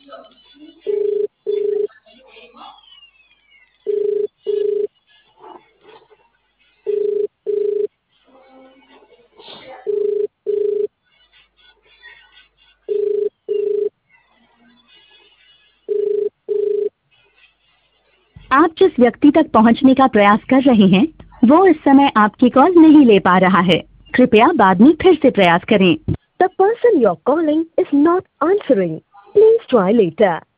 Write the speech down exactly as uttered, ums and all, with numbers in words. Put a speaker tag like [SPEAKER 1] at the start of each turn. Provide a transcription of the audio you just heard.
[SPEAKER 1] आप जिस व्यक्ति तक पहुंचने का प्रयास कर रहे हैं वो इस समय आपकी कॉल नहीं ले पा रहा है। कृपया बाद में फिर से प्रयास करें।
[SPEAKER 2] The person you're calling is not answering. Please try later.